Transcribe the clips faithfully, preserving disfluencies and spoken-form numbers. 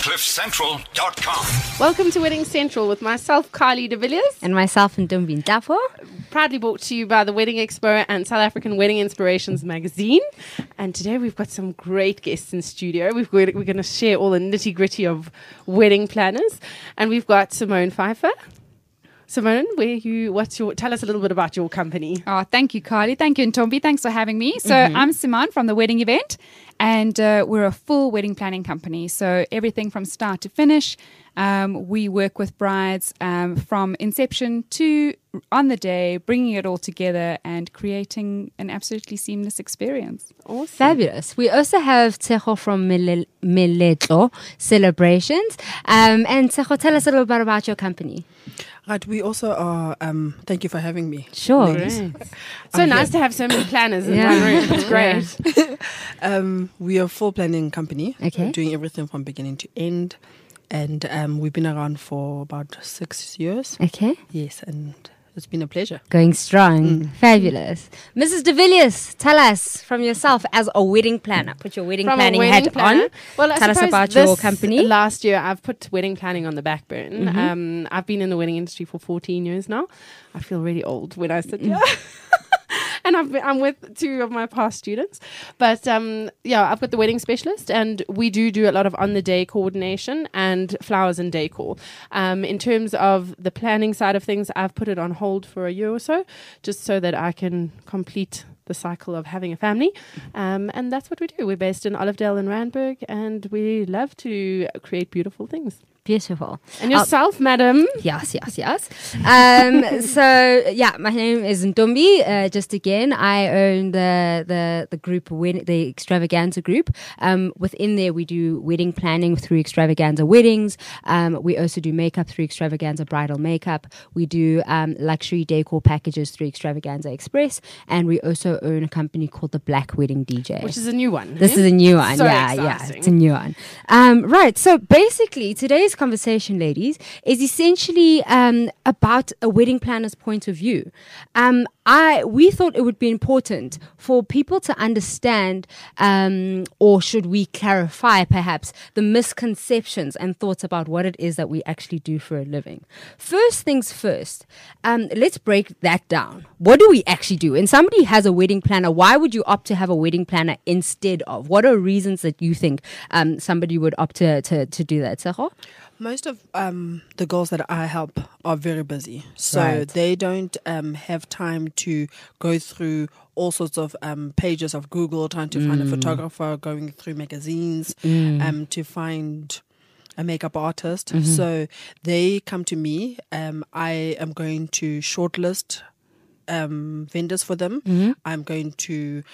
cliff central dot com. Welcome to Wedding Central with myself, Kylie de Villiers. And myself, Ntombi Ntafo. Proudly brought to you by the Wedding Expo and South African Wedding Inspirations magazine. And today we've got some great guests in studio. We've got, we're going to share all the nitty gritty of wedding planners. And we've got Simone Pfeiffer. Simone, where you? What's your? Tell us a little bit about your company. Oh, thank you, Kylie. Thank you, Ntombi. Thanks for having me. So Mm-hmm. I'm Simone from the Wedding Event, and uh, we're a full wedding planning company. So everything from start to finish. Um, we work with brides um, from inception to on the day, bringing it all together and creating an absolutely seamless experience. Awesome. Fabulous. We also have Tseho from Mele- Meletlo Celebrations. Um, and Tseho, tell us a little bit about your company. Right, we also are, um, thank you for having me. Sure. ladies. Great. So I'm nice here. to have so many planners in Yeah. one room. It's great. Um, we are a full planning company. Okay. We're doing everything from beginning to end. And um, we've been around for about six years. Okay. Yes, and it's been a pleasure. Going strong. Fabulous. Missus de Villiers, tell us from yourself as a wedding planner. Put your wedding From a planning wedding hat planner. on. Well, I Tell us suppose about this your company. Last year, I've put wedding planning on the back burn. Mm-hmm. Um, I've been in the wedding industry for fourteen years now. I feel really old when I sit Mm. here. And I've been, I'm with two of my past students. But um, yeah, I've got the wedding specialist, and we do do a lot of on-the-day coordination and flowers and decor. Um, in terms of the planning side of things, I've put it on hold for a year or so, just so that I can complete the cycle of having a family. Um, and that's what we do. We're based in Olivedale and Randburg, and we love to create beautiful things. Beautiful. And yourself, madam? Yes, yes, yes. Um, so yeah, my name is Ntombi. Uh, just again, I own the the the group, wed- the Extravaganza group. Um, within there, we do wedding planning through Extravaganza Weddings. Um, we also do makeup through Extravaganza Bridal Makeup. We do um, luxury decor packages through Extravaganza Express, and we also own a company called the Black Wedding D J, Which is a new one. This eh? is a new one. So yeah, yeah. exciting. It's a new one. Um, right. So basically, today's conversation, ladies, is essentially um, about a wedding planner's point of view. Um, I we thought it would be important for people to understand, um, or should we clarify, perhaps, the misconceptions and thoughts about what it is that we actually do for a living. First things first. Um, let's break that down. What do we actually do? And somebody has a wedding planner. Why would you opt to have a wedding planner instead of? What are reasons that you think um, somebody would opt to, to, to do that? Seho? Most of um, the girls that I help are very busy. So Right. they don't um, have time to go through all sorts of um, pages of Google, trying to find a photographer, going through magazines um, to find a makeup artist. So they come to me. Um, I am going to shortlist um, vendors for them. I'm going to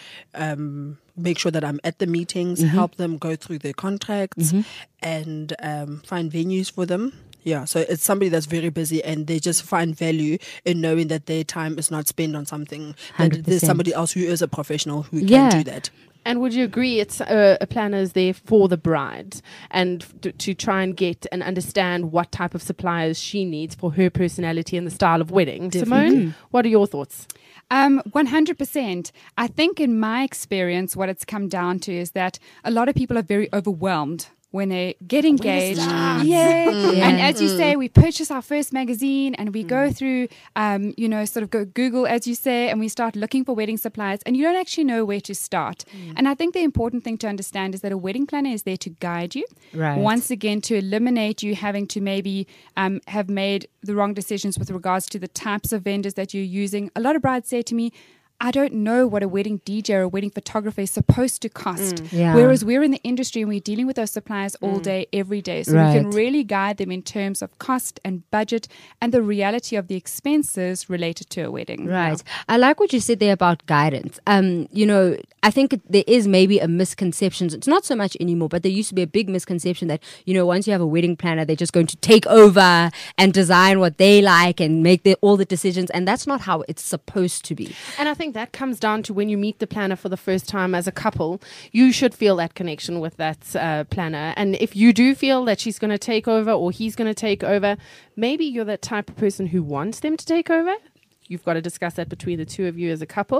um, make sure that I'm at the meetings, help them go through their contracts, and um, find venues for them. Yeah, so it's somebody that's very busy, and they just find value in knowing that their time is not spent on something. That one hundred there's percent. somebody else who is a professional who Yeah. can do that. And would you agree it's uh, a planner is there for the bride and to, to try and get and understand what type of suppliers she needs for her personality and the style of wedding? Simone, what are your thoughts? Um, one hundred percent. I think in my experience, what it's come down to is that a lot of people are very overwhelmed when they get engaged. Yeah. And as you say, we purchase our first magazine and we go through, um, you know, sort of go Google, as you say, and we start looking for wedding suppliers, and you don't actually know where to start. And I think the important thing to understand is that a wedding planner is there to guide you. Right. Once again, to eliminate you having to maybe um, have made the wrong decisions with regards to the types of vendors that you're using. A lot of brides say to me, I don't know what a wedding D J or a wedding photographer is supposed to cost. Yeah. Whereas we're in the industry and we're dealing with those suppliers all day, every day. So we can Right. really guide them in terms of cost and budget and the reality of the expenses related to a wedding. Right. I like what you said there about guidance. Um, you know, I think it- there is maybe a misconception. It's not so much anymore, but there used to be a big misconception that, you know, once you have a wedding planner, they're just going to take over and design what they like and make the, all the decisions. And that's not how it's supposed to be. And I think that comes down to when you meet the planner for the first time as a couple, you should feel that connection with that uh, planner. And if you do feel that she's going to take over or he's going to take over, maybe you're that type of person who wants them to take over. You've got to discuss that between the two of you as a couple.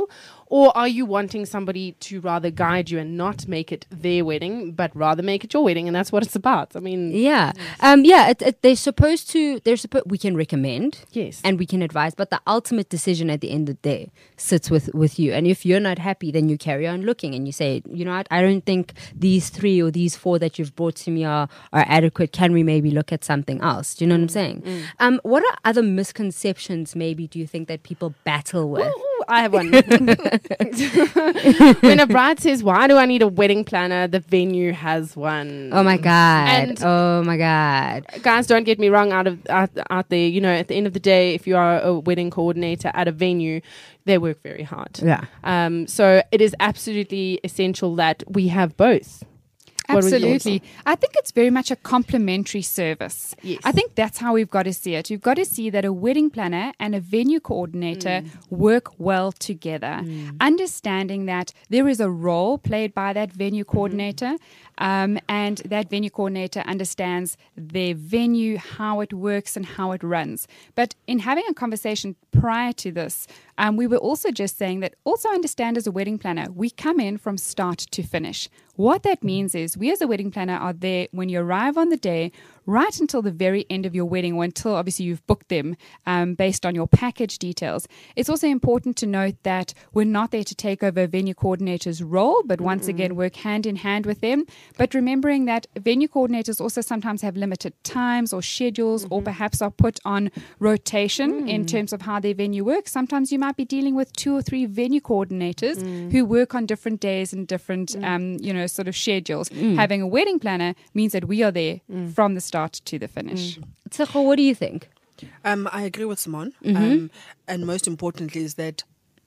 Or are you wanting somebody to rather guide you and not make it their wedding, but rather make it your wedding? And that's what it's about. I mean, Yeah, um, yeah. It, it, they're supposed to. They're supposed. We can recommend, Yes. and we can advise, but the ultimate decision at the end of the day sits with with you. And if you're not happy, then you carry on looking, and you say, you know what, I don't think these three or these four that you've brought to me are are adequate. Can we maybe look at something else? Do you know what I'm saying? Um, what are other misconceptions maybe do you think that people battle with? Ooh, I have one. When a bride says, "Why do I need a wedding planner?" the venue has one. Oh my god! And- oh my god! Guys, don't get me wrong. Out of out, out there, you know, at the end of the day, if you are a wedding coordinator at a venue, they work very hard. Yeah. Um. So it is absolutely essential that we have both. What was yours? Absolutely. I think it's very much a complementary service. Yes. I think that's how we've got to see it. You've got to see that a wedding planner and a venue coordinator work well together, understanding that there is a role played by that venue coordinator, um, and that venue coordinator understands their venue, how it works and how it runs. But in having a conversation prior to this, um, we were also just saying that also understand as a wedding planner, we come in from start to finish. What that means is we as a wedding planner are there when you arrive on the day, right until the very end of your wedding, or until obviously you've booked them um, based on your package details. It's also important to note that we're not there to take over a venue coordinator's role, but once mm-hmm. again work hand in hand with them. But remembering that venue coordinators also sometimes have limited times or schedules, mm-hmm. or perhaps are put on rotation mm. in terms of how their venue works. Sometimes you might be dealing with two or three venue coordinators mm. who work on different days and different, mm. um, you know, sort of schedules. Mm. Having a wedding planner means that we are there mm. from the start to the finish. Mm. Tshego, what do you think? Um, I agree with Simone. Mm-hmm. Um, and most importantly is that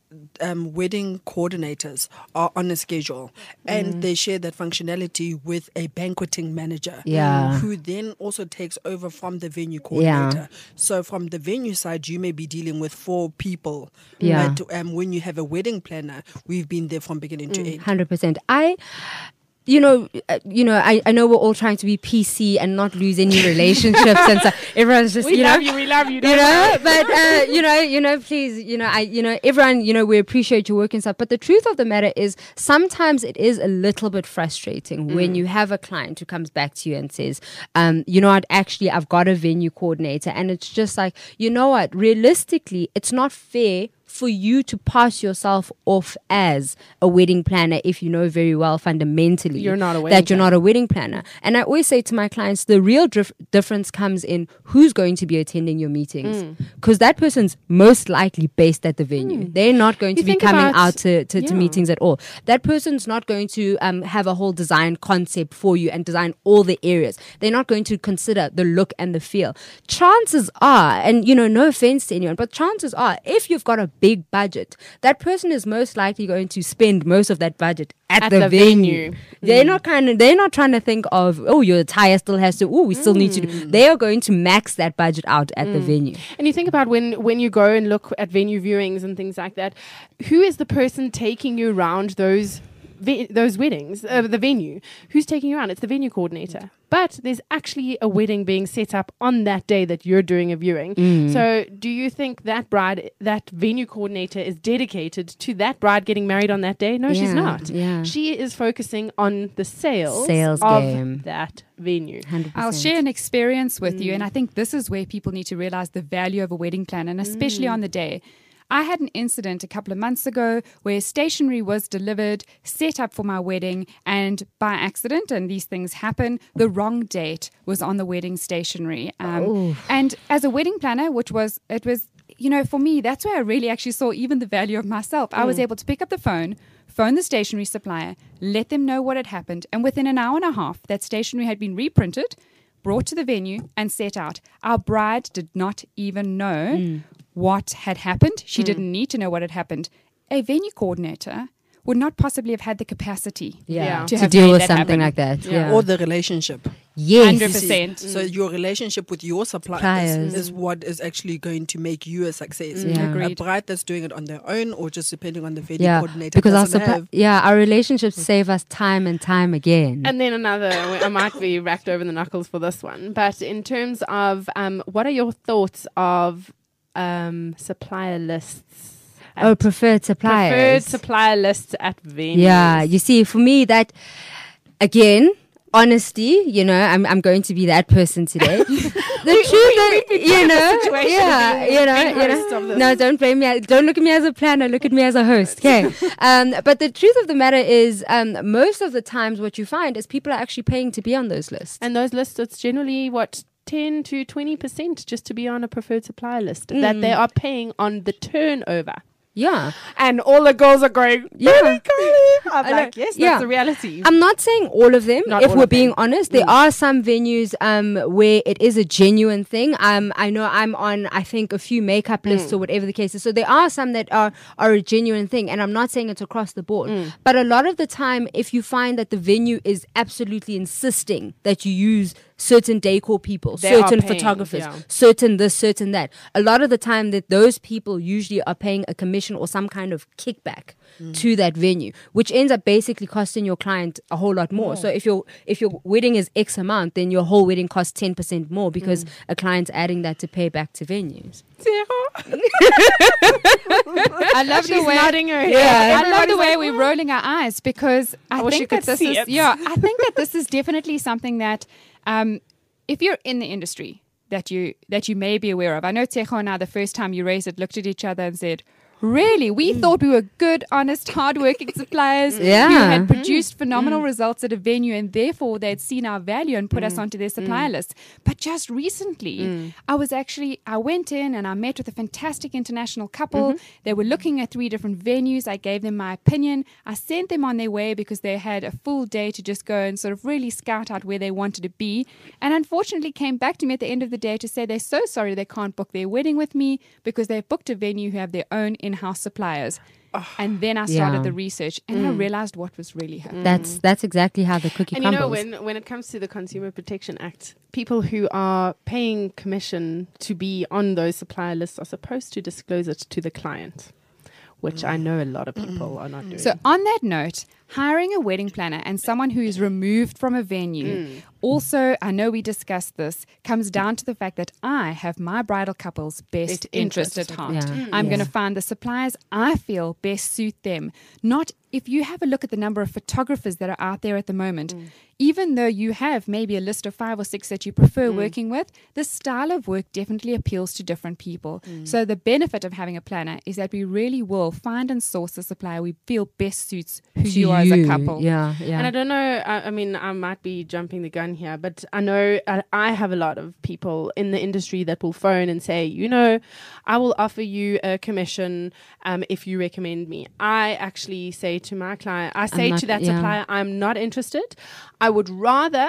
um, wedding coordinators are on a schedule and mm. they share that functionality with a banqueting manager yeah. who then also takes over from the venue coordinator. Yeah. So from the venue side, you may be dealing with four people. Yeah. But um, when you have a wedding planner, we've been there from beginning mm. to end. one hundred percent. I... You know, uh, you know. I, I know we're all trying to be P C and not lose any relationships, and so everyone's just we you love know, you, we love you, you know. But uh, you know, you know, please, you know, I, you know, everyone, you know, we appreciate your work and stuff. But the truth of the matter is, sometimes it is a little bit frustrating mm. when you have a client who comes back to you and says, um, you know what, actually, I've got a venue coordinator, and it's just like, you know what, realistically, it's not fair for you to pass yourself off as a wedding planner if you know very well fundamentally you're not a wedding that you're planner. not a wedding planner. And I always say to my clients, the real dif- difference comes in who's going to be attending your meetings, because mm. that person's most likely based at the venue. Mm. They're not going you to be coming about, out to, to, yeah. to meetings at all. That person's not going to um, have a whole design concept for you and design all the areas. They're not going to consider the look and the feel. Chances are, and you know, no offense to anyone, but chances are, if you've got a big budget, that person is most likely going to spend most of that budget at, at the, the venue. venue. They're mm. not kind of they're not trying to think of, oh, your attire still has to, oh, we still mm. need to do. They are going to max that budget out at mm. the venue. And you think about when when you go and look at venue viewings and things like that, who is the person taking you around those ve- those weddings, uh, the venue? Who's taking you around? It's the venue coordinator. But there's actually a wedding being set up on that day that you're doing a viewing. Mm. So do you think that bride, that venue coordinator is dedicated to that bride getting married on that day? No, yeah, she's not. Yeah. She is focusing on the sales, sales of game. that venue. one hundred percent. I'll share an experience with Mm. you, and I think this is where people need to realize the value of a wedding planner, and especially Mm. on the day. I had an incident a couple of months ago where stationery was delivered, set up for my wedding, and by accident, and these things happen, the wrong date was on the wedding stationery. Um, oh. And as a wedding planner, which was, it was, you know, for me, that's where I really actually saw even the value of myself. Mm. I was able to pick up the phone, phone the stationery supplier, let them know what had happened, and within an hour and a half, that stationery had been reprinted, brought to the venue, and set out. Our bride did not even know mm. what had happened. She mm. didn't need to know what had happened. A venue coordinator would not possibly have had the capacity yeah. to, to have deal made with that something happen. like that. Yeah. Yeah. Or the relationship. Yes. one hundred percent. So your relationship with your suppliers Suppliers. is what is actually going to make you a success. Yeah. Agreed. A bride that's doing it on their own, or just depending on the venue Yeah, coordinator. because our doesn't supply, have. yeah, our relationships save us time and time again. And then another, I might be racked over the knuckles for this one, but in terms of um, what are your thoughts of um, supplier lists? Oh, preferred suppliers. preferred supplier lists at venues. Yeah, you see, for me, that again, honesty. You know, I'm I'm going to be that person today. The truth, that, you know, situation yeah, of being you know, the you host of know. this. No, don't blame me. Don't look at me as a planner. Look at me as a host. Okay. um, but the truth of the matter is, um, most of the times, what you find is people are actually paying to be on those lists. And those lists, it's generally what ten to twenty percent just to be on a preferred supplier list that they are paying on the turnover. Yeah. And all the girls are going, Yeah. really, Carly? I'm I know. like, yes, that's Yeah. the reality. I'm not saying all of them, Not if all we're of being them. honest. There are some venues um, where it is a genuine thing. Um, I know I'm on, I think, a few makeup lists or whatever the case is. So there are some that are, are a genuine thing. And I'm not saying it's across the board. But a lot of the time, if you find that the venue is absolutely insisting that you use certain decor people, They are certain paying, photographers, yeah. certain this, certain that. A lot of the time that those people usually are paying a commission or some kind of kickback to that venue, which ends up basically costing your client a whole lot more. So if your if your wedding is X amount, then your whole wedding costs ten percent more because a client's adding that to pay back to venues. I love the She's way. nodding her head. Yeah. I love the Everybody's way like, we're rolling our eyes because I, I wish think you could that this see is it. yeah. I think that this is definitely something that um, if you're in the industry that you that you may be aware of. I know Tejo and I, the first time you raised it, looked at each other and said, really? We thought we were good, honest, hardworking suppliers Yeah. who had produced phenomenal results at a venue and therefore they'd seen our value and put us onto their supplier list. But just recently, I was actually, I went in and I met with a fantastic international couple. They were looking at three different venues. I gave them my opinion. I sent them on their way because they had a full day to just go and sort of really scout out where they wanted to be. And unfortunately came back to me at the end of the day to say they're so sorry they can't book their wedding with me because they've booked a venue who have their own in-house suppliers. And then I started Yeah. the research and I realized what was really happening. That's that's exactly how the cookie And you crumbles. know, when, when it comes to the Consumer Protection Act, people who are paying commission to be on those supplier lists are supposed to disclose it to the client, which I know a lot of people are not doing. So on that note, hiring a wedding planner and someone who is removed from a venue, also, I know we discussed this, comes down to the fact that I have my bridal couple's best Best interest interest at at heart. Yeah. I'm Yeah. going to find the suppliers I feel best suit them. Not if you have a look at the number of photographers that are out there at the moment, even though you have maybe a list of five or six that you prefer working with, the style of work definitely appeals to different people. So the benefit of having a planner is that we really will find and source the supplier we feel best suits who To you are as a couple. Yeah, yeah. And I don't know, I, I mean, I might be jumping the gun here, but I know I, I have a lot of people in the industry that will phone and say, you know, I will offer you a commission um, if you recommend me. I actually say to my client, I say not- to that yeah. supplier, I'm not interested. I would rather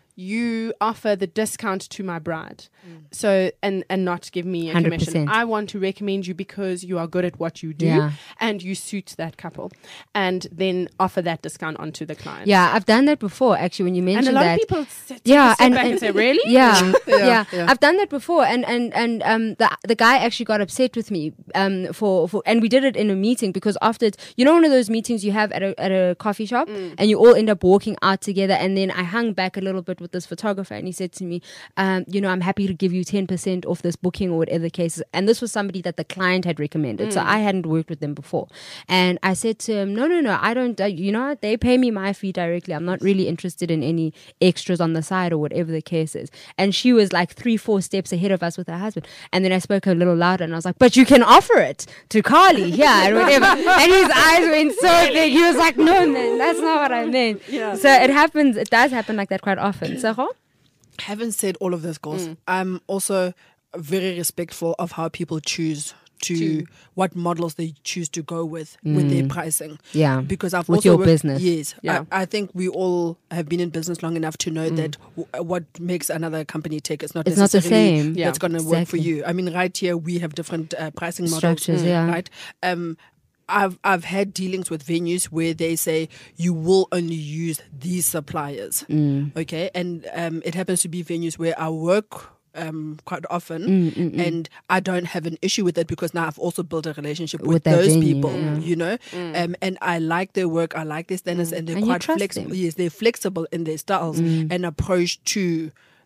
you offer the discount to my bride. So, and, and not give me a one hundred commission. percent. I want to recommend you because you are good at what you do Yeah. and you suit that couple, and then offer that discount onto the client. Yeah, I've done that before. Actually, when you And mentioned a lot that, of people sit, yeah, sit and, back and, and say, really? Yeah, yeah, yeah. I've done that before, and and and um, the the guy actually got upset with me um for for, and we did it in a meeting because after it, you know, one of those meetings you have at a at a coffee shop, and you all end up walking out together, and then I hung back a little bit with this photographer, and he said to me, um, you know, I'm happy to give you ten percent off this booking or whatever the case is, and this was somebody that the client had recommended, so I hadn't worked with them before, and I said to him, no, no, no, I don't, uh, you know, they pay me my fee directly. I'm not really interested in any extras on the side or whatever the case is. And she was like three, four steps ahead of us with her husband. And then I spoke a little louder and I was like, but you can offer it to Carly, yeah, and whatever. And his eyes went so big. He was like, no, man, that's not what I meant. Yeah. So it happens, it does happen like that quite often. So, huh? Having said all of this, girls, I'm also very respectful of how people choose to, To- what models they choose to go with with their pricing. Yeah. Because I've With also your worked- business. Yes, Yeah. I, I think we all have been in business long enough to know that w- what makes another company tick is not It's not the necessarily same. Yeah. that's going to work for Exactly. you. I mean, right here we have different uh, pricing models, Structures, yeah. right? Um, I've I've had dealings with venues where they say you will only use these suppliers, Mm. okay, and um, it happens to be venues where I work um, quite often, Mm, and I don't have an issue with it because now I've also built a relationship with, With that those venue, people, yeah. you know, um, and I like their work, I like their standards, and they're And you quite trust flexible. them. Yes, they're flexible in their styles and approach to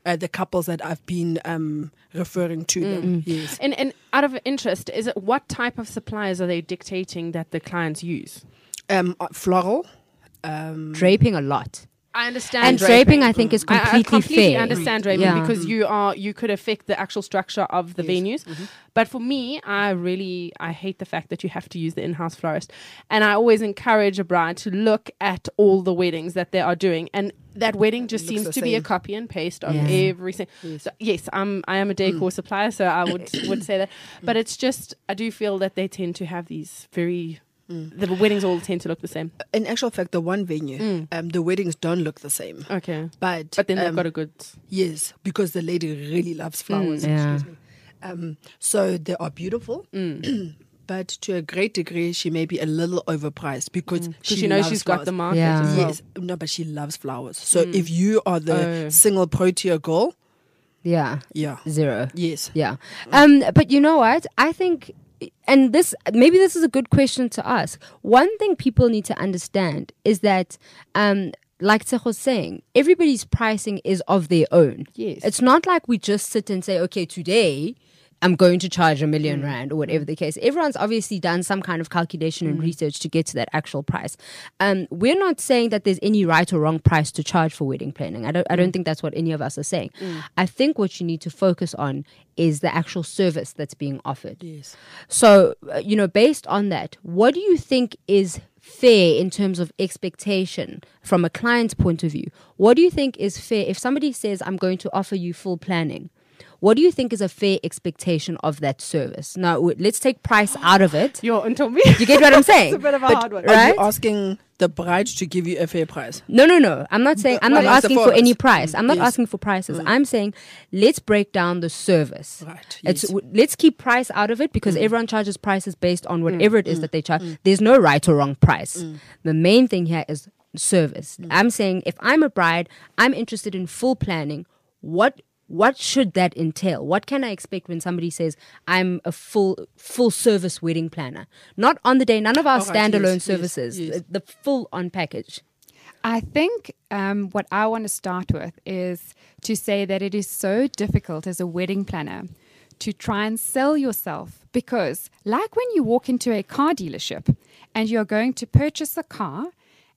uh, the couples that I've been um, referring to them. Yes. And and out of interest, is it what type of suppliers are they dictating that the clients use? Um, uh, floral. Um, Draping a lot. I understand. And draping, I think, is I- completely I, completely fair. understand draping Yeah. because you are you could affect the actual structure of the Yes. venues. But for me, I really I hate the fact that you have to use the in-house florist, and I always encourage a bride to look at all the weddings that they are doing, and that wedding just Looks seems the to be a same. copy and paste of Yeah. every single. Yes. So, yes, I'm I am a decor supplier, so I would would say that. But it's just I do feel that they tend to have these very. The weddings all tend to look the same. in actual fact, the one venue, um, the weddings don't look the same. Okay. But But then they've um, got a good. yes, because the lady really loves flowers. Yeah. Excuse me. Um, so they are beautiful. But to a great degree, she may be a little overpriced because Because she you know loves she's flowers. got the market Yeah. as well. Yes, no, but she loves flowers. So if you are the Oh. single pro-tier girl, Yeah. yeah, Zero. yes, Yeah. Um, but you know what? I think, and this, maybe this is a good question to ask. One thing people need to understand is that, um, like Tsecho was saying, everybody's pricing is of their own. Yes. It's not like we just sit and say, okay, today I'm going to charge a million rand or whatever the case. Everyone's obviously done some kind of calculation and research to get to that actual price. Um, we're not saying that there's any right or wrong price to charge for wedding planning. I don't, I don't think that's what any of us are saying. I think what you need to focus on is the actual service that's being offered. yes. So, uh, you know, based on that, what do you think is fair in terms of expectation from a client's point of view? What do you think is fair if somebody says, I'm going to offer you full planning? What do you think is a fair expectation of that service? Now, w- let's take price out of it. You're until me. You get what I'm saying? It's a bit of a But- hard one. Are Right? you asking the bride to give you a fair price? No, no, no. I'm not saying, I'm What not is the asking for forest? any price. I'm not Yes. asking for prices. I'm saying, let's break down the service. Right, It's, yes. w- let's keep price out of it because everyone charges prices based on whatever it is that they charge. There's no right or wrong price. The main thing here is service. I'm saying if I'm a bride, I'm interested in full planning. What what should that entail? What can I expect when somebody says I'm a full full service wedding planner? Not on the day, none of our All right, standalone yes, yes, services, yes. The, the full on package. I think um, what I want to start with is to say that it is so difficult as a wedding planner to try and sell yourself because, like when you walk into a car dealership and you're going to purchase a car,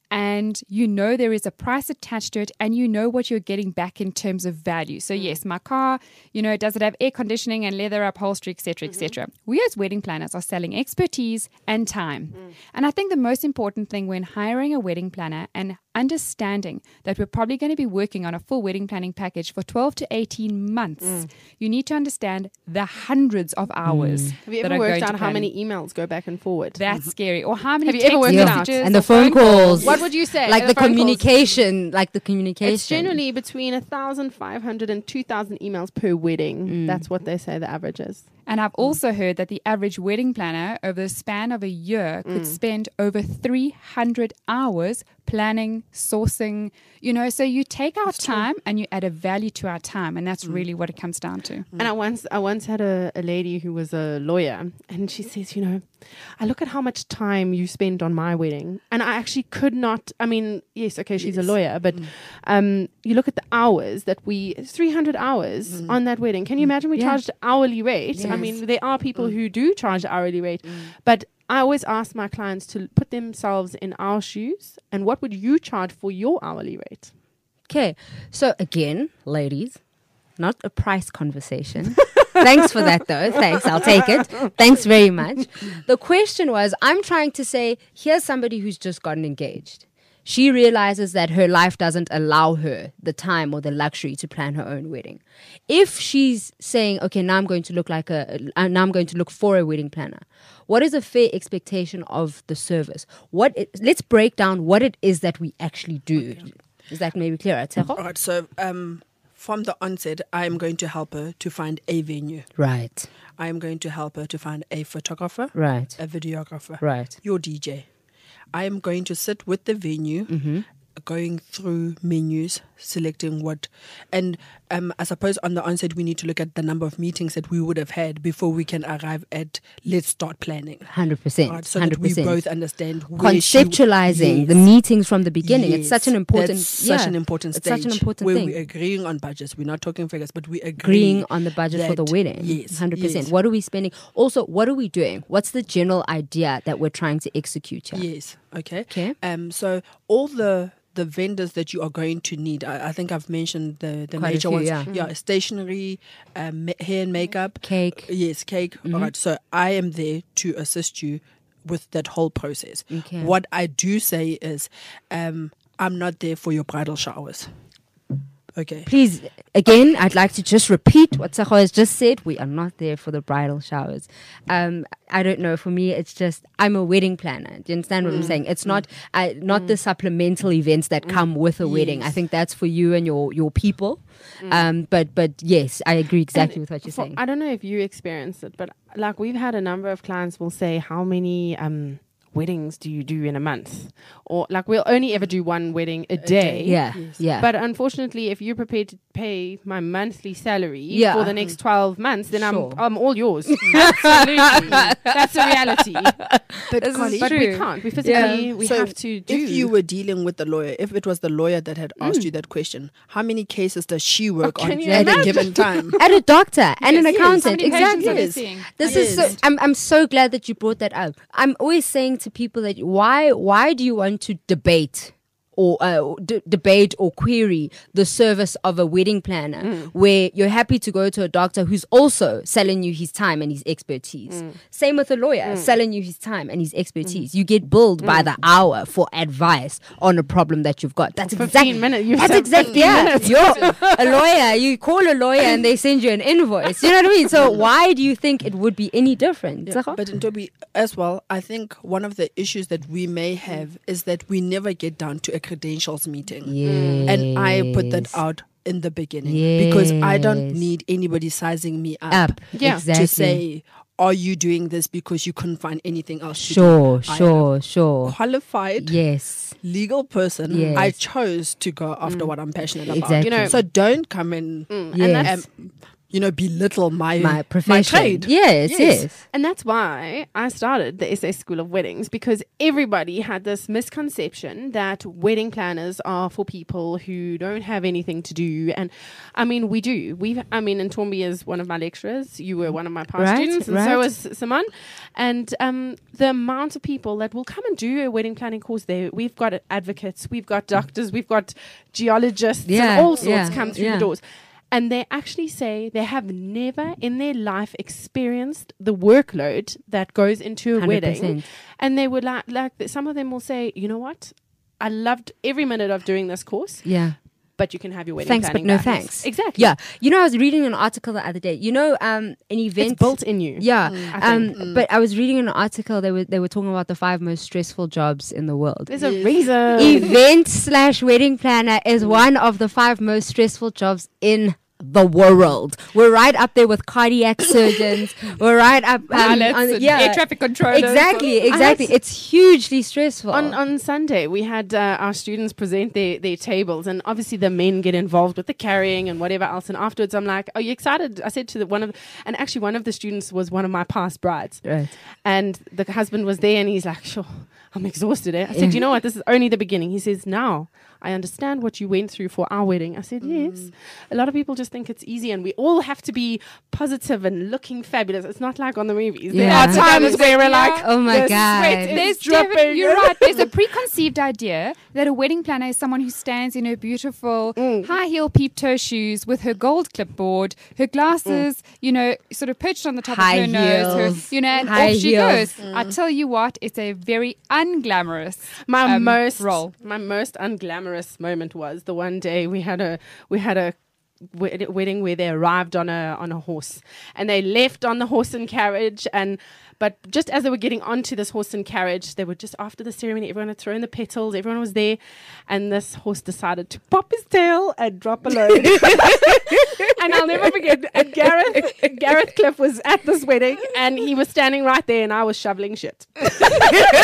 and you know there is a price attached to it and you know what you're getting back in terms of value. So yes, my car, you know, does it have air conditioning and leather upholstery, et cetera, et cetera. We as wedding planners are selling expertise and time. And I think the most important thing when hiring a wedding planner and understanding that we're probably going to be working on a full wedding planning package for twelve to eighteen months, you need to understand the hundreds of hours. Have you that ever are worked going to out how plan. many emails go back and forward? That's scary. Or how many Have you text ever worked it out? messages And the or phone calls. What would you say? Like Uh, the phone calls. communication, like the communication. It's generally between one thousand five hundred and two thousand emails per wedding. That's what they say the average is. And I've also heard that the average wedding planner over the span of a year could spend over three hundred hours planning, sourcing, you know, so you take our time and you add a value to our time. And that's really what it comes down to. And I once I once had a, a lady who was a lawyer, and she says, you know, I look at how much time you spent on my wedding, and I actually could not. I mean, yes, okay, she's a lawyer, but um, you look at the hours that we three hundred hours on that wedding. Can you imagine we Yeah. charged hourly rate? I mean, there are people who do charge hourly rate, but I always ask my clients to put themselves in our shoes, and what would you charge for your hourly rate? Okay, so again, ladies, not a price conversation. Thanks for that, though. Thanks, I'll take it. Thanks very much. The question was, I'm trying to say, here's somebody who's just gotten engaged. She realizes that her life doesn't allow her the time or the luxury to plan her own wedding. If she's saying, okay, now I'm going to look like a, uh, now I'm going to look for a wedding planner, what is a fair expectation of the service? What? It, let's break down what it is that we actually do. Is that maybe clearer, Tsecho? All right, so um, from the onset, I am going to help her to find a venue. Right, I am going to help her to find a photographer, right, a videographer, right. your D J. I am going to sit with the venue, going through menus, selecting what, and um, I suppose on the onset we need to look at the number of meetings that we would have had before we can arrive at let's start planning. one hundred percent. Right, so one that hundred we percent. both understand where she- Conceptualizing the Yes. meetings from the beginning. It's such an Yes, important, that's such yeah, an important it's stage such an important where thing. we're agreeing on budgets. We're not talking figures, but we agree Agreeing on the budget for the that- wedding. Yes, one hundred percent. yes. What are we spending? Also, what are we doing? What's the general idea that we're trying to execute here? Yes. Okay. Okay. Um. So all the the vendors that you are going to need, I, I think I've mentioned the the Quite a major few, ones. yeah. Yeah. Stationery, um, ma- hair and makeup, Cake. Uh, yes, cake. Mm-hmm. All right. So I am there to assist you with that whole process. Okay. What I do say is, um, I'm not there for your bridal showers. Okay. Please, again, I'd like to just repeat what Sakho has just said. We are not there for the bridal showers. Um, I don't know. For me, it's just I'm a wedding planner. Do you understand what I'm saying? It's not uh, not the supplemental events that come with a wedding. I Yes. think that's for you and your your people. Um, but but yes, I agree exactly And with what you're for- saying. I don't know if you experienced it, but like we've had a number of clients will say, how many um, weddings do you do in a month? Or like we'll only ever do one wedding a day. Yeah, Yes. yeah. But unfortunately, if you're prepared to pay my monthly salary Yeah. for the next twelve months, then Sure. I'm I'm all yours. Absolutely. That's a reality. But This is Connie, But we True. can't. We physically, Yeah. we So have to do. if you were dealing with the lawyer, if it was the lawyer that had asked you that question, how many cases does she work Oh, on can you at a imagine? given time? At a doctor and an Yes, accountant, how many patients exactly. are they Yes. seeing? This is so. Yes. I'm I'm so glad that you brought that up. I'm always saying to people that why why do you want to debate or uh, d- debate or query the service of a wedding planner Mm. where you're happy to go to a doctor who's also selling you his time and his expertise. Mm. Same with a lawyer selling you his time and his expertise. You get billed by the hour for advice on a problem that you've got. That's fifteen exactly minutes. You That's said exactly fifteen yeah. minutes. You're a lawyer. You call a lawyer and they send you an invoice. You know what I mean? So why do you think it would be any different? Yeah, Sakho? but in Toby, as well, I think one of the issues that we may have is that we never get down to a credentials meeting. And I put that Yes. out in the beginning because I don't Yes. need anybody sizing me up, Up. Yeah. Exactly. to say, are you doing this because you couldn't find anything else to Sure, do? I am sure, a sure. qualified Yes. legal person. Yes. I chose to go after what I'm passionate about. Exactly. You know- so don't come in Yes. and you know belittle my My profession. trade. Yes, yes. Yes. And that's why I started the S A School of Weddings, because everybody had this misconception that wedding planners are for people who don't have anything to do. And I mean, we do. We've, I mean, and Tombi is one of my lecturers. You were one of my past Right, students, and right. so was Simon. And um, the amount of people that will come and do a wedding planning course there, we've got advocates, we've got doctors, we've got geologists, Yeah, and all sorts yeah, come through yeah. the doors. And they actually say they have never in their life experienced the workload that goes into a one hundred wedding. percent. And they would like, like, some of them will say, you know what? I loved every minute of doing this course, Yeah. but you can have your wedding Thanks, but planning no back. thanks. Exactly. Yeah. You know, I was reading an article the other day. You know, um, an event. It's built in you. Yeah. I Um, think. But I was reading an article. They were they were talking about the five most stressful jobs in the world. There's a reason. Event slash wedding planner is one of the five most stressful jobs in the world. We're right up there with cardiac surgeons. We're right up, um, Pilots on- and yeah, air traffic controllers. exactly, I exactly. had- It's hugely stressful. On on Sunday, we had uh, our students present their, their tables, and obviously the men get involved with the carrying and whatever else. And afterwards, I'm like, "Are you excited?" I said to the, one of, and actually one of the students was one of my past brides, Right. and the husband was there, and he's like, "Sure, I'm exhausted." Eh? I said, "You know what? This is only the beginning." He says, "Now I understand what you went through for our wedding." I said, "Yes." A lot of people just think it's easy, and we all have to be positive and looking fabulous. It's not like on the movies. There Yeah. are times where we're like, Oh my the God. sweat is There's dripping. defi- you're right. There's a preconceived idea that a wedding planner is someone who stands in her beautiful high heel peep toe shoes with her gold clipboard, her glasses, you know, sort of perched on the top High of her nose, heels. her, you know, and High off she heels. goes. I tell you what, it's a very unglamorous My um, most role. my most unglamorous moment was the one day we had a we had a wed- wedding where they arrived on a on a horse, and they left on the horse and carriage, and but just as they were getting onto this horse and carriage, they were just after the ceremony, everyone had thrown the petals, everyone was there, and this horse decided to pop his tail and drop a load. And I'll never forget. And Gareth, Gareth Cliff was at this wedding, and he was standing right there, and I was shoveling shit. That's what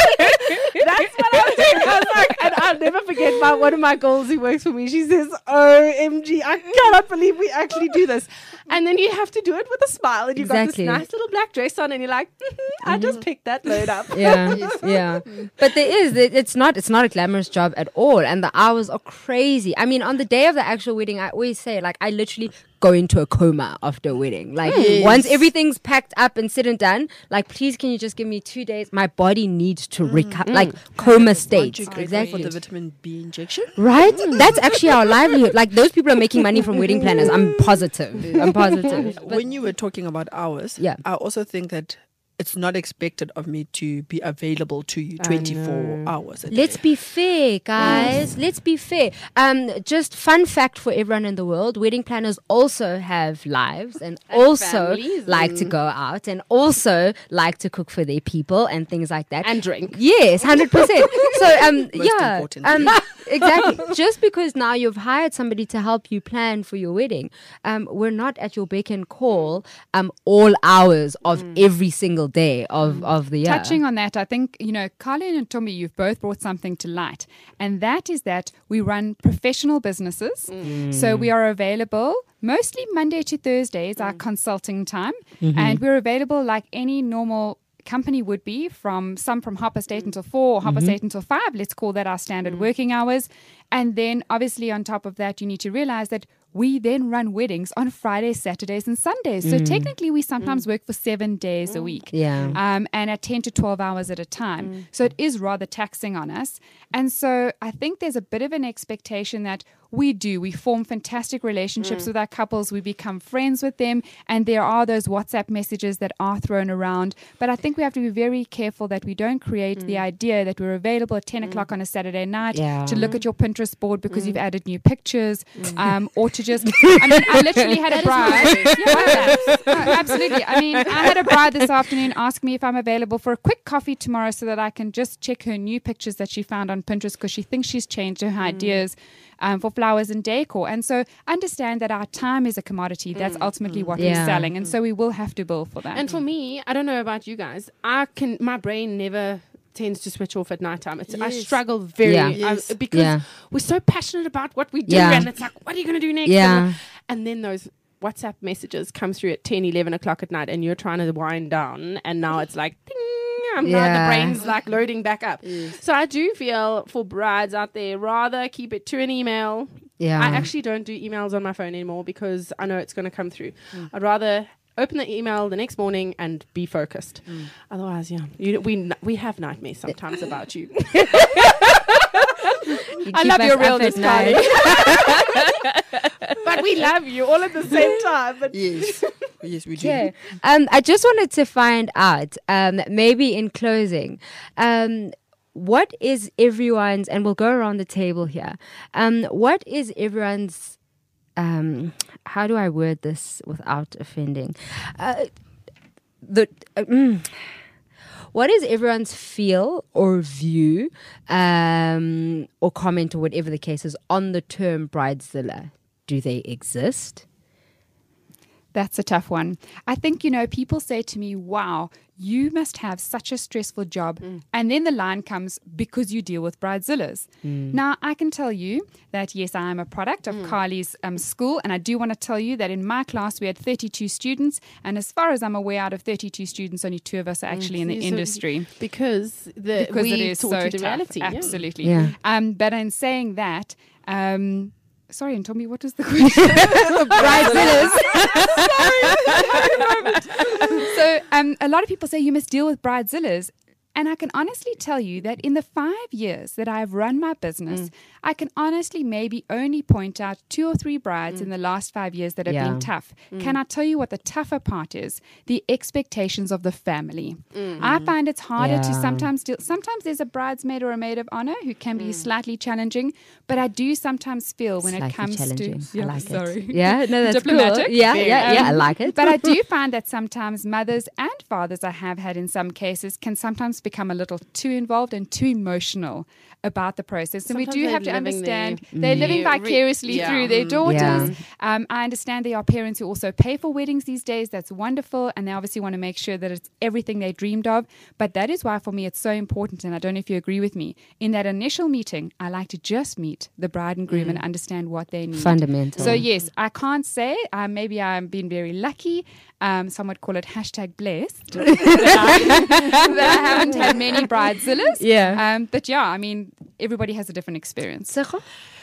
I was doing. I was like, and I'll never forget my one of my girls who works for me. She says, "O M G, I cannot believe we actually do this." And then you have to do it with a smile, and you've Exactly. got this nice little black dress on, and you're like, mm-hmm, "I just picked that load up." Yeah, yeah. But there is, it- it's not, it's not a glamorous job at all, and the hours are crazy. I mean, on the day of the actual wedding, I always say, like, I literally go into a coma after a wedding. Like, Yes. once everything's packed up and said and done, like, please, can you just give me two days? My body needs to recover, like, coma state. Aren't you grateful Exactly. for the vitamin B injection? Right? That's actually our livelihood. Like, those people are making money from wedding planners. I'm positive. I'm positive. But When you were talking about hours, Yeah. I also think that it's not expected of me to be available to you twenty-four hours a day. let's be fair, guys. Let's be fair. Um, just fun fact for everyone in the world: wedding planners also have lives and, also families. like to go out and also like to cook for their people and things like that. And drink. Yes, hundred percent. So um, Most yeah, importantly. um, exactly. Just because now you've hired somebody to help you plan for your wedding, um, we're not at your beck and call um all hours of every single day of of the year. Touching on that, I think, you know, Carlin and Tommy, you've both brought something to light. And that is that we run professional businesses. So we are available mostly Monday to Thursday is our consulting time. And we're available like any normal company would be, from some from half past eight until four, or half past eight until five. Let's call that our standard working hours. And then obviously on top of that, you need to realize that we then run weddings on Fridays, Saturdays, and Sundays. So technically, we sometimes work for seven days a week. Yeah. Um, and at ten to twelve hours at a time. So it is rather taxing on us. And so I think there's a bit of an expectation that we do. We form fantastic relationships with our couples. We become friends with them. And there are those WhatsApp messages that are thrown around. But I think we have to be very careful that we don't create the idea that we're available at ten o'clock on a Saturday night Yeah. to look at your Pinterest board because you've added new pictures, um, or to just, I mean, I literally had a bride. Yeah, no, absolutely. I mean, I had a bride this afternoon ask me if I'm available for a quick coffee tomorrow so that I can just check her new pictures that she found on Pinterest because she thinks she's changed her ideas um, for flowers and decor. And so understand that our time is a commodity. That's ultimately what Yeah. we're selling. And so we will have to bill for that. And for me, I don't know about you guys. I can. My brain never tends to switch off at nighttime. It's, I Yes. struggle very Yeah. I- Yes. because Yeah. we're so passionate about what we do, Yeah. and it's like, what are you going to do next? Yeah. And, and then those WhatsApp messages come through at ten, eleven o'clock at night, and you're trying to wind down, and now it's like, ding, I'm now Yeah. the brain's like loading back up. So I do feel for brides out there, rather keep it to an email. Yeah. I actually don't do emails on my phone anymore because I know it's going to come through. I'd rather open the email the next morning and be focused. Otherwise, yeah, you, we we have nightmares sometimes about you. You I keep love us your up realness, at night. Carly. But we love you all at the same time. But Yes. Yes, we do. Okay. Um, I just wanted to find out, um, maybe in closing, um, what is everyone's, and we'll go around the table here. Um, what is everyone's, um, how do I word this without offending? Uh, the uh, mm, what is everyone's feel or view, um, or comment or whatever the case is on the term bridezilla? Do they exist? That's a tough one. I think, you know, people say to me, wow, you must have such a stressful job. And then the line comes, because you deal with bridezillas. Now, I can tell you that, yes, I am a product of Carly's um, school. And I do want to tell you that in my class, we had thirty-two students. And as far as I'm aware, out of thirty-two students, only two of us are actually in the So- industry. because the Because we it is taught so you the tough. reality. yeah. Absolutely. Yeah. Um, but in saying that, um, sorry, and Tommy, what was the question? Bridezillas. So um, a lot of people say you must deal with bridezillas. And I can honestly tell you that in the five years that I've run my business, I can honestly maybe only point out two or three brides in the last five years that have Yeah. been tough. Can I tell you what the tougher part is? The expectations of the family. I find it's harder to Yeah. sometimes deal. Sometimes there's a bridesmaid or a maid of honor who can be slightly challenging, but I do sometimes feel when Slightly it comes challenging. to I like sorry. it. Yeah, no, that's Diplomatic. cool. Yeah, yeah, yeah, I Um, like it. But I do find that sometimes mothers and fathers I have had in some cases can sometimes become a little too involved and too emotional about the process. And we Sometimes do they have to living understand. their- They're living Mm. vicariously Yeah. through their Mm. daughters. Yeah. Um, I understand there are parents who also pay for weddings these days. That's wonderful. And they obviously want to make sure that it's everything they dreamed of. But that is why, for me, it's so important. And I don't know if you agree with me. In that initial meeting, I like to just meet the bride and groom and understand what they need. Fundamental. So, yes, I can't say. Uh, maybe I'm being very lucky. Um, some would call it hashtag blessed. that, I, that I haven't had many bridezillas. Yeah. Um, but yeah, I mean, everybody has a different experience. Sekho?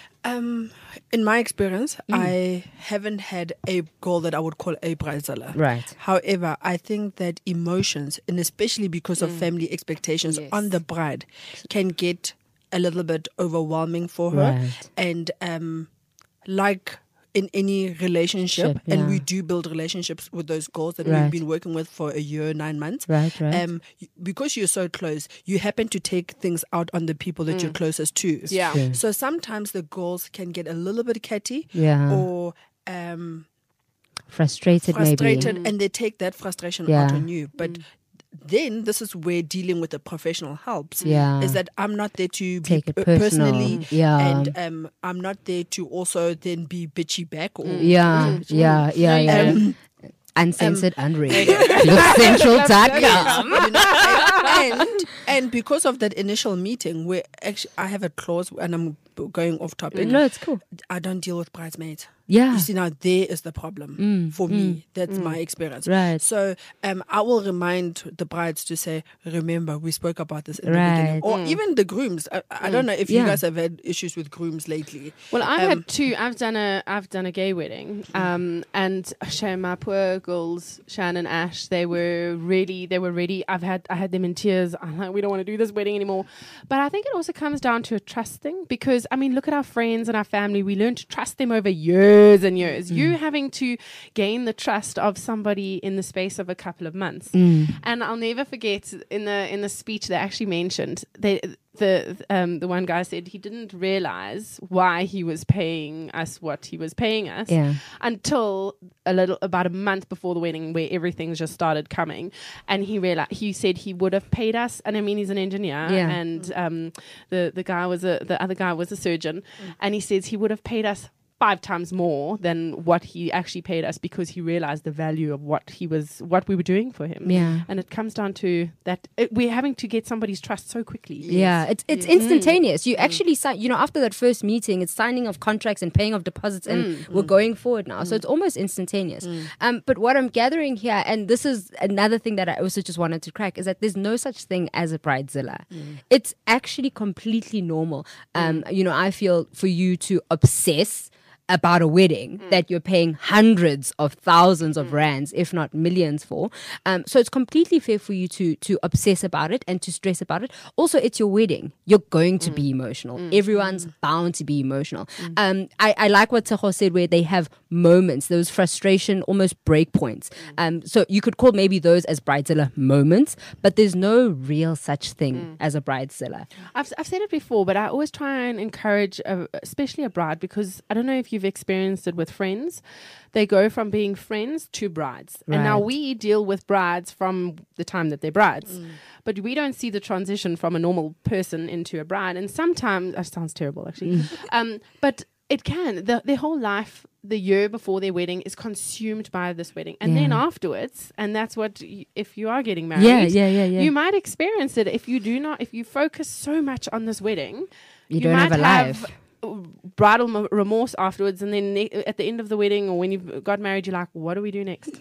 Um, in my experience, I haven't had a girl that I would call a bridezilla. Right. However, I think that emotions, and especially because of family expectations Yes. on the bride, can get a little bit overwhelming for her. Right. And um, like in any relationship, Ship, and yeah. we do build relationships with those girls that Right. we've been working with for a year, nine months. Right, right. Um, y- because you're so close, you happen to take things out on the people that you're closest to. Yeah. True. So sometimes the girls can get a little bit catty, Yeah. or um, Frustrated, frustrated, maybe. and they take that frustration Yeah. out on you. But then this is where dealing with a professional helps. Yeah. Is that I'm not there to be Take it p- personal. personally, Yeah. and um, I'm not there to also then be bitchy back. Or Yeah, yeah, yeah, yeah. Um, Uncensored, unrated. Cliffcentral dot com. you know, and and because of that initial meeting, where actually I have a clause, and I'm going off topic. No, it's cool. I don't deal with bridesmaids. Yeah. You see, now there is the problem for me. That's my experience. Right. So um, I will remind the brides to say, remember, we spoke about this in Right. the beginning. Or even the grooms. I, I don't know if you Yeah. guys have had issues with grooms lately. Well, I've Um, had two. I've done a. I've done a gay wedding, um, and Shay, my poor girls, Shan and Ash, they were really. They were ready. I've had. I had them in tears. I'm like, we don't want to do this wedding anymore. But I think it also comes down to a trust thing, because I mean, look at our friends and our family. We learned to trust them over years and years. You having to gain the trust of somebody in the space of a couple of months. And I'll never forget in the in the speech they actually mentioned they. The um the one guy said he didn't realize why he was paying us what he was paying us Yeah. until a little about a month before the wedding, where everything just started coming, and he realized he said he would have paid us. And I mean, he's an engineer, Yeah. and um the the guy was a the other guy was a surgeon, and he says he would have paid us five times more than what he actually paid us, because he realized the value of what he was what we were doing for him. Yeah. And it comes down to that it, we're having to get somebody's trust so quickly. Yeah, it's it's instantaneous. You actually sign, you know, after that first meeting, it's signing of contracts and paying of deposits, and we're going forward now. So it's almost instantaneous. Um, but what I'm gathering here, and this is another thing that I also just wanted to crack, is that there's no such thing as a bridezilla. It's actually completely normal. Um, you know, I feel for you to obsess about a wedding Mm. that you're paying hundreds of thousands of rands, if not millions for. Um, so it's completely fair for you to to obsess about it and to stress about it. Also, it's your wedding. You're going to Mm. be emotional. Everyone's bound to be emotional. Um, I, I like what Sekho said, where they have moments, those frustration, almost break points. Um, so you could call maybe those as bridezilla moments, but there's no real such thing Mm. as a bridezilla. I've, I've said it before, but I always try and encourage, a, especially a bride, because I don't know if you've experienced it with friends. They go from being friends to brides. And now Right. we deal with brides from the time that they're brides. But we don't see the transition from a normal person into a bride. And sometimes, that sounds terrible actually, um, but it can. The, their whole life, the year before their wedding, is consumed by this wedding. And then Yeah. afterwards, and that's what, y- if you are getting married, Yeah, yeah, yeah, yeah. you might experience it if you do not, if you focus so much on this wedding, You don't have might a life. bridal m- remorse afterwards, and then ne- at the end of the wedding, or when you've got married, you're like, what do we do next?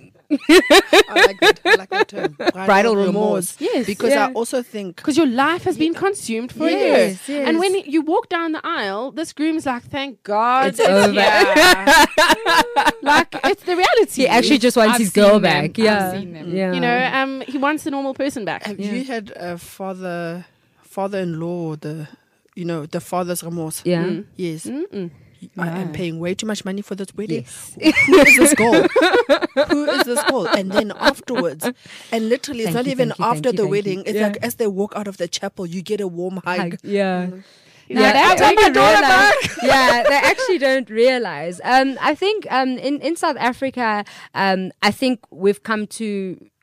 I like that. I like that term. Bridal, Bridal remorse. Yes, Because yeah. I also think Because your life has been consumed for Yes, a year. yes. And when you walk down the aisle, this groom's like, thank God. It's over. here." Like, it's the reality. He actually just wants I've his girl seen them. back. I've Yeah. seen them. Yeah. You know, um, he wants the normal person back. have you had a father, father-in-law, the, you know, the father's remorse? Yeah. Mm. Yes. Mm-mm. I am paying way too much money for this wedding. Yes. Who is this girl? Who is this girl? And then afterwards, and literally, it's Thank not you, even thank you, after thank you, the thank wedding. you. It's Yeah. like as they walk out of the chapel, you get a warm hug. Yeah. No, Yeah, that's they what my don't daughter realize. Yeah, they actually don't realize. Um, I think um, in in South Africa, um, I think we've come to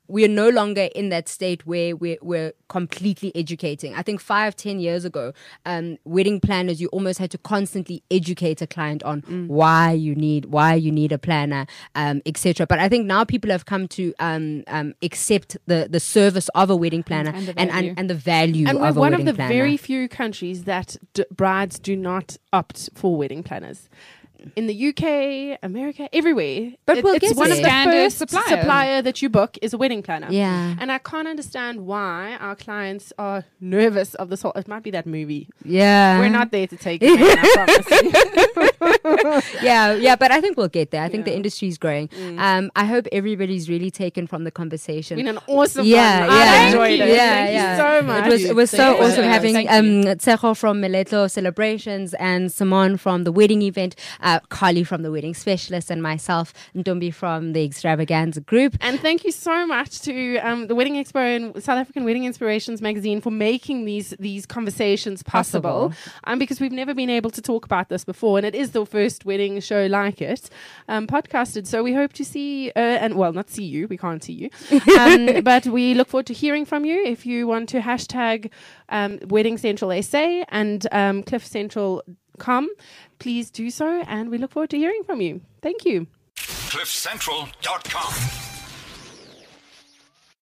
we are no longer in that state where we're, we're completely educating. I think five, ten years ago, um, wedding planners, you almost had to constantly educate a client on mm. why you need why you need a planner, um, et cetera. But I think now people have come to um, um, accept the, the service of a wedding planner and, and, and, and the value and of we're a one wedding of the planner. very few countries that d- brides do not opt for wedding planners. In the U K, America, everywhere. But it, we'll it's get one there. of the Standard first supplier. supplier that you book is a wedding planner. Yeah. And I can't understand why our clients are nervous of this whole. It might be that movie. Yeah. We're not there to take it, man, I promise you. yeah, yeah, but I think we'll get there. I think Yeah. the industry is growing. Mm. Um, I hope everybody's really taken from the conversation. Been an awesome yeah, one. yeah, I enjoyed it. Yeah, Thank yeah. you so much. It was, it was so Thank you. awesome having Thank um, Tsecho from Meletlo Celebrations and Simone from the wedding event, uh, Carly from the wedding specialist, and myself, Ntombi from the Extravaganza group. And thank you so much to um, the Wedding Expo and South African Wedding Inspirations magazine for making these these conversations possible. Possible. Um, because we've never been able to talk about this before, and it is the first wedding show like it, um, podcasted. So we hope to see, uh, and well, not see you, we can't see you, um, but we look forward to hearing from you. If you want to hashtag um, Wedding Central S A and um, Cliff Central dot com, please do so, and we look forward to hearing from you. Thank you. cliff central dot com